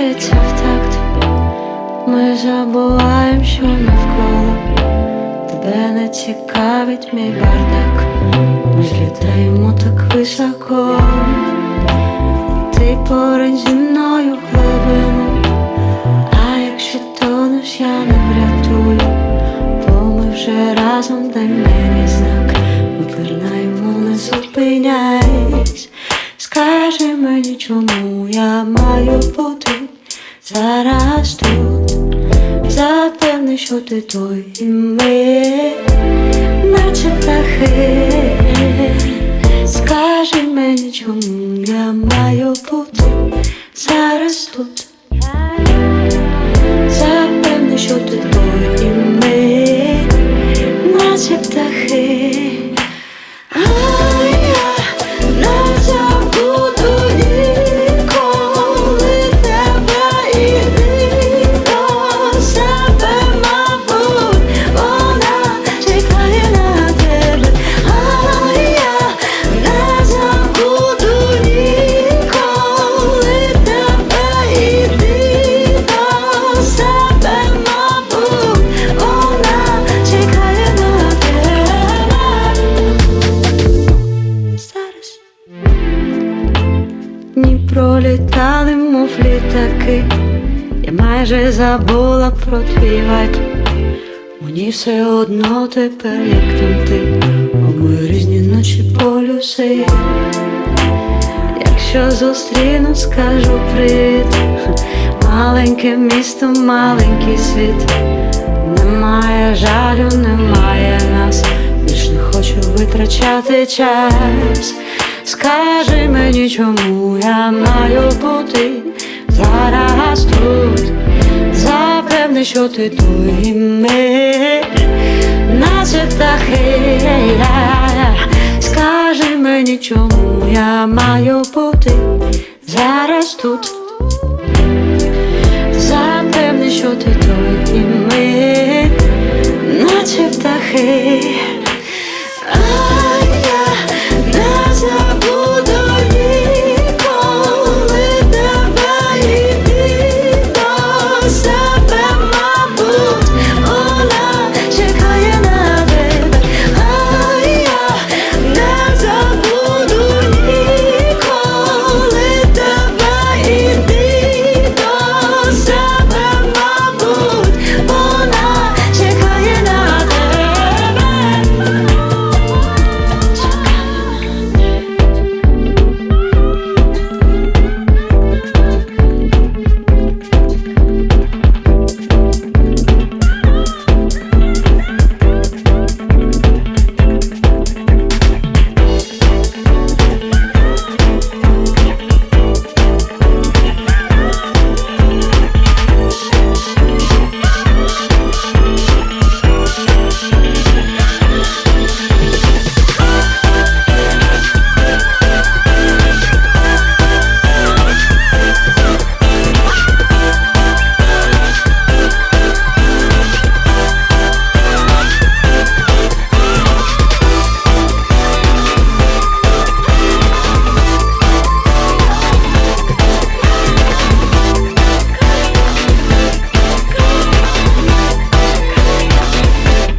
здається в такт. Ми забуваємо, що навколо тебе не цікавить мій бардак. Ми злітаємо так високо, ти поруч зі мною в глибину. А якщо тонеш, я не врятую, бо ми вже разом, дай мені знак. Ми пірнаємо, не зупиняйся. Скажи мені, чому я маю бути зараз тут. Запевни, що ти той і ми, наче птахи. Скажи мені, чому я маю бути зараз тут. Запевни, що ти той і ми, наче птахи. Дні пролітали, мов літаки. Я майже забула про твій вайб. Мені все одно тепер, як там ти, бо ми різні ночі, полюси. Якщо зустріну, скажу привіт. Маленьке місто, маленький світ. Немає жалю, немає нас. Більш не хочу витрачати час. Скажи мені, чому я маю бути зараз тут. Запевни, що ти той і ми, наче птахи. Скажи мені, чому я маю бути зараз тут.